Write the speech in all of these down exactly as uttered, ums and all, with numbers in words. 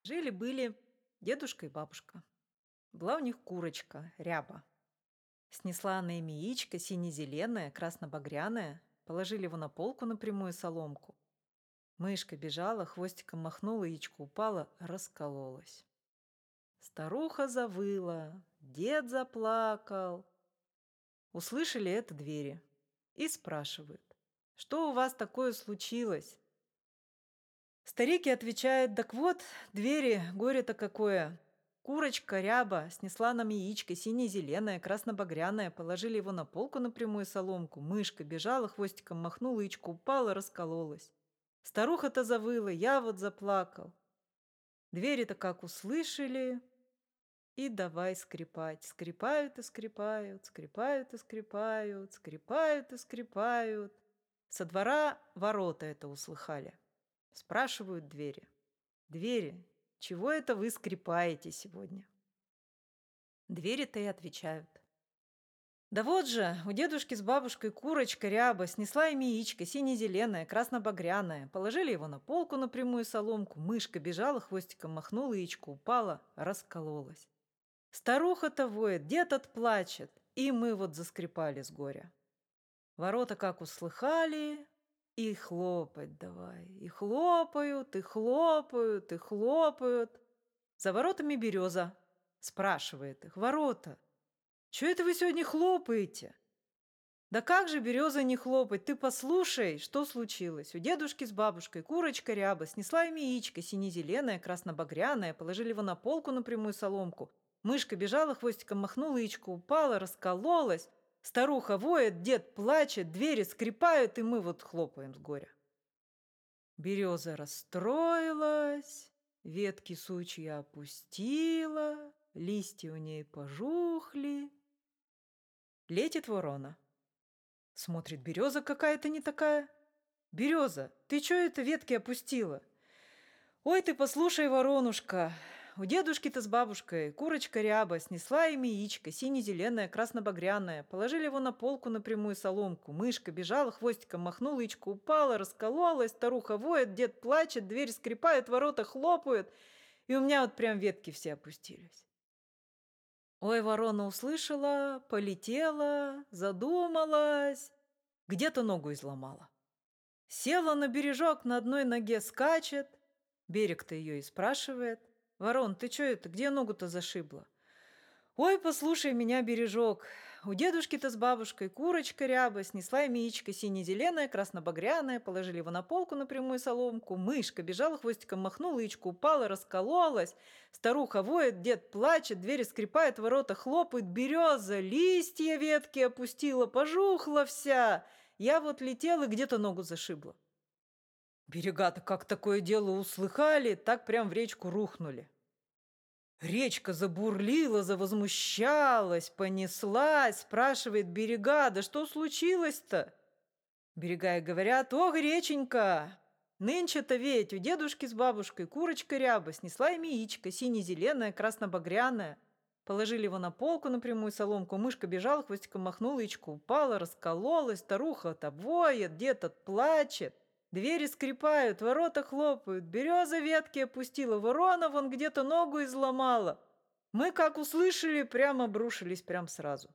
Жили-были дедушка и бабушка. Была у них курочка, ряба. Снесла она им яичко сине-зеленое, красно-багряное, положили его на полку на прямую соломку. Мышка бежала, хвостиком махнула, яичко упала, раскололась. Старуха завыла, дед заплакал. Услышали это двери и спрашивают: «Что у вас такое случилось?» Старик и отвечает: «Так вот, двери, горе-то какое! Курочка ряба снесла нам яичко сине-зеленое, красно-багряное, положили его на полку на прямую соломку. Мышка бежала, хвостиком махнула, яичко упала, раскололась. Старуха-то завыла, я вот заплакал». Двери-то как услышали, и давай скрипать. Скрипают и скрипают, скрипают и скрипают, скрипают и скрипают. Со двора ворота это услыхали. Спрашивают двери: «Двери, чего это вы скрипаете сегодня?» Двери-то и отвечают: «Да вот же, у дедушки с бабушкой курочка ряба снесла им яичко сине-зеленое, красно-багряное, положили его на полку на прямую соломку, мышка бежала, хвостиком махнула, яичко упала, раскололась. Старуха-то воет, дед отплачет, и мы вот заскрипали с горя». Ворота как услыхали, и хлопать давай, и хлопают, и хлопают, и хлопают. За воротами береза. Спрашивает их: «Ворота, чё это вы сегодня хлопаете?» «Да как же береза не хлопать? Ты послушай, что случилось. У дедушки с бабушкой курочка ряба снесла им яичко сине-зеленое, красно-багряное, положили его на полку на прямую соломку. Мышка бежала, хвостиком махнула, яичко упала, раскололась. Старуха воет, дед плачет, двери скрипают, и мы вот хлопаем с горя». Береза расстроилась, ветки сучья опустила, листья у ней пожухли. Летит ворона. Смотрит: береза какая-то не такая. «Береза, ты чё это ветки опустила?» «Ой, ты послушай, воронушка, у дедушки-то с бабушкой курочка ряба снесла им яичко сине-зеленое, красно-багряное, положили его на полку на прямую соломку. Мышка бежала, хвостиком махнула, яичко упала, раскололась, старуха воет, дед плачет, дверь скрипает, ворота хлопают, и у меня вот прям ветки все опустились». Ой, ворона услышала, полетела, задумалась, где-то ногу изломала. Села на бережок, на одной ноге скачет. Берег-то ее и спрашивает: «Ворон, ты чё это, где ногу-то зашибла?» «Ой, послушай меня, бережок, у дедушки-то с бабушкой курочка ряба снесла им яичко сине-зеленое, красно-багряное, положили его на полку на прямую соломку. Мышка бежала, хвостиком махнула, яичко упала, раскололась. Старуха воет, дед плачет, двери скрипает, ворота хлопают, береза листья ветки опустила, пожухла вся. Я вот летела и где-то ногу зашибла». Берега-то как такое дело услыхали, так прям в речку рухнули. Речка забурлила, завозмущалась, понеслась, спрашивает берега: «Да что случилось-то?» Берега и говорят: «Ох, реченька, нынче-то ведь у дедушки с бабушкой курочка ряба снесла им яичко сине-зеленое, красно-багряное. Положили его на полку на прямую соломку, мышка бежала, хвостиком махнула, яичко упала, раскололась, старуха-то воет, дед отплачет. Двери скрипают, ворота хлопают, береза ветки опустила, ворона вон где-то ногу изломала». Мы как услышали, прямо обрушились прям сразу.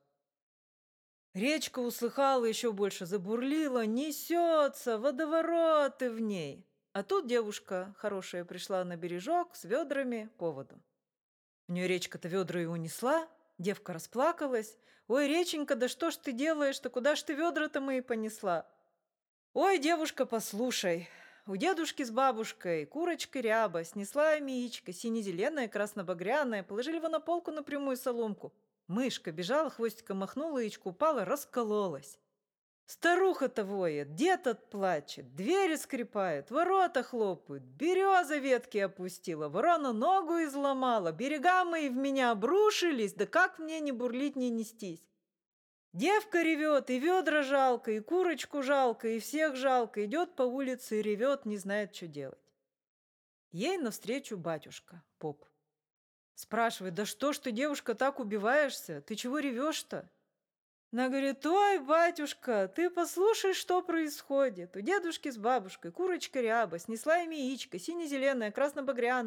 Речка услыхала, еще больше забурлила, несется, водовороты в ней. А тут девушка хорошая пришла на бережок с ведрами по воду. У нее речка-то ведра и унесла, девка расплакалась. «Ой, реченька, да что ж ты делаешь-то, куда ж ты ведра-то мои понесла?» «Ой, девушка, послушай, у дедушки с бабушкой курочка ряба снесла им яичко сине-зеленое, красно-багряное, положили его на полку на прямую соломку. Мышка бежала, хвостиком махнула, яичко упала, раскололась. Старуха-то воет, дед отплачет, двери скрипают, ворота хлопают, береза ветки опустила, ворона ногу изломала, берега мои в меня обрушились, да как мне не бурлить, не нестись? Девка ревет, и ведра жалко, и курочку жалко, и всех жалко, идет по улице и ревет, не знает, что делать». Ей навстречу батюшка, поп. Спрашивает: «Да что ж ты, девушка, так убиваешься? Ты чего ревешь-то?» Она говорит: «Ой, батюшка, ты послушай, что происходит. У дедушки с бабушкой курочка ряба снесла им яичко сине-зеленое, красно-багряное.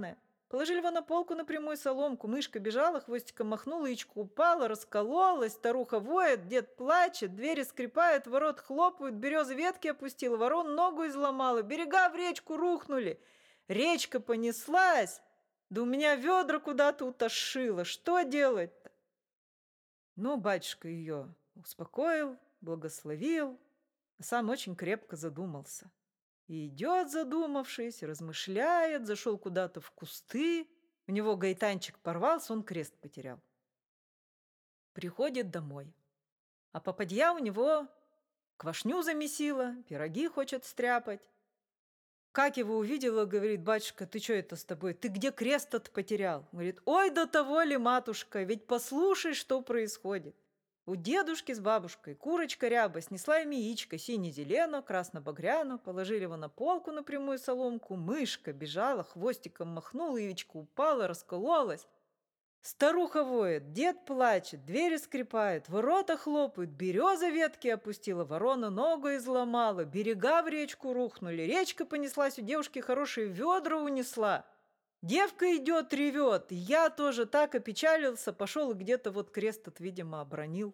Положили его на полку на прямую соломку. Мышка бежала, хвостиком махнула, яичко упала, раскололась. Старуха воет, дед плачет, двери скрипают, ворот хлопают, березы ветки опустила, ворон ногу изломала, берега в речку рухнули. Речка понеслась, да у меня ведра куда-то утошило. Что делать-то? Ну, батюшка ее успокоил, благословил, а сам очень крепко задумался. И идет, задумавшись, размышляет, зашел куда-то в кусты. У него гайтанчик порвался, он крест потерял. Приходит домой. А попадья у него квашню замесила, пироги хочет стряпать. Как его увидела, говорит: батюшка, ты что это с тобой? Ты где крест этот потерял? Говорит: ой, до того ли, матушка, ведь послушай, что происходит. У дедушки с бабушкой курочка ряба снесла им яичко сине-зелено, красно-багряно, положили его на полку на прямую соломку, мышка бежала, хвостиком махнула, яичко упала, раскололась. Старуха воет, дед плачет, двери скрипают, ворота хлопают, береза ветки опустила, ворона ногу изломала, берега в речку рухнули, речка понеслась, у девушки хорошие ведра унесла. Девка идет, ревет. Я тоже так опечалился, пошел и где-то вот крест этот, видимо, обронил.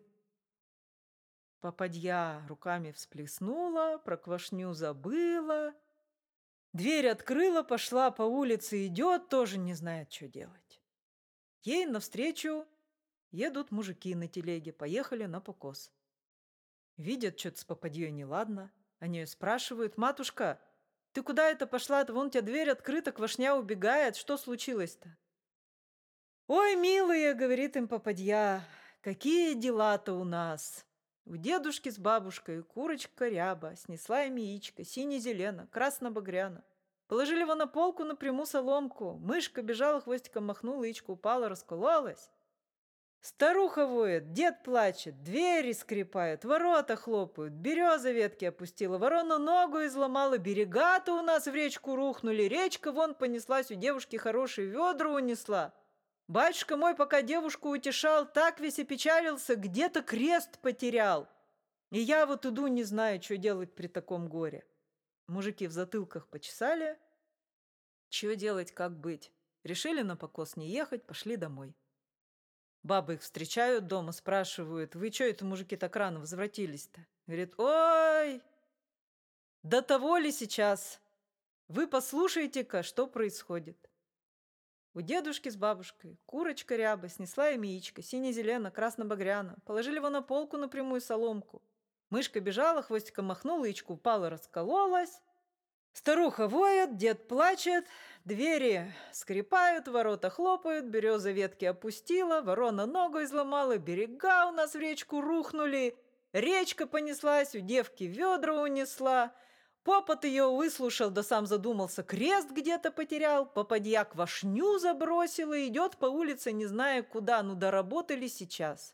Попадья руками всплеснула, про квашню забыла. Дверь открыла, пошла по улице, идет, тоже не знает, что делать. Ей навстречу едут мужики на телеге, поехали на покос. Видят, что-то с попадьей неладно. Они ее спрашивают: матушка, ты куда это пошла-то? Вон у тебя дверь открыта, квашня убегает. Что случилось-то? Ой, милые, говорит им попадья, какие дела-то у нас. У дедушки с бабушкой курочка ряба снесла им яичко сине-зелено, красно-багряно. Положили его на полку на прямую соломку. Мышка бежала, хвостиком махнула, яичко упала, раскололась. Старуха воет, дед плачет, двери скрипают, ворота хлопают, береза ветки опустила, ворона ногу изломала, берега-то у нас в речку рухнули, речка вон понеслась, у девушки хорошие ведра унесла. Батюшка мой, пока девушку утешал, так весь опечалился, где-то крест потерял. И я вот иду, не знаю, что делать при таком горе. Мужики в затылках почесали. Чего делать, как быть? Решили на покос не ехать, пошли домой. Бабы их встречают дома, спрашивают: вы что это, мужики, так рано возвратились-то? Говорит: ой, до того ли сейчас? Вы послушайте-ка, что происходит. У дедушки с бабушкой курочка ряба снесла им яичко сине-зелено, красно-багряно, положили его на полку на прямую соломку. Мышка бежала, хвостиком махнула, яичко упала, раскололась. Старуха воет, дед плачет, двери скрипают, ворота хлопают, береза ветки опустила, ворона ногу изломала, берега у нас в речку рухнули, речка понеслась, у девки ведра унесла. Попот ее выслушал, да сам задумался, крест где-то потерял, попадья квашню забросила, идет по улице, не зная куда, ну доработали сейчас.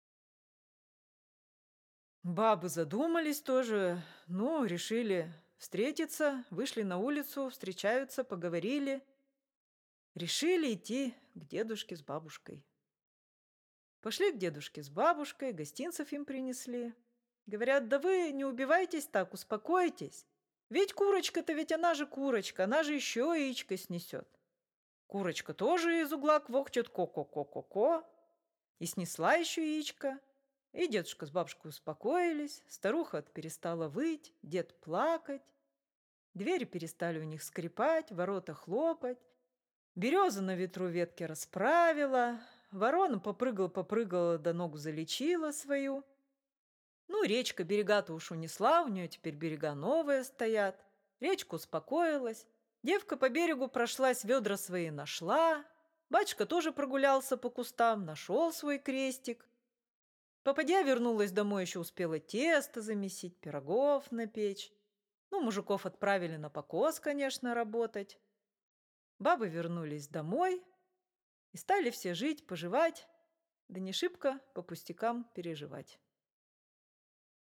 Бабы задумались тоже, ну, решили встретиться, вышли на улицу, встречаются, поговорили. Решили идти к дедушке с бабушкой. Пошли к дедушке с бабушкой, гостинцев им принесли. Говорят: да вы не убивайтесь так, успокойтесь. Ведь курочка-то, ведь она же курочка, она же еще яичко снесет. Курочка тоже из угла квохчет ко-ко-ко-ко-ко. И снесла еще яичко. И дедушка с бабушкой успокоились, старуха перестала выть, дед плакать. Двери перестали у них скрипать, ворота хлопать. Береза на ветру ветки расправила, ворона попрыгала-попрыгала, да ногу залечила свою. Ну, речка берега-то уж унесла, у нее теперь берега новые стоят. Речка успокоилась, девка по берегу прошлась, ведра свои нашла. Батюшка тоже прогулялся по кустам, нашел свой крестик. Попадья вернулась домой, еще успела тесто замесить, пирогов напечь. Ну, мужиков отправили на покос, конечно, работать. Бабы вернулись домой и стали все жить, поживать, да не шибко по пустякам переживать.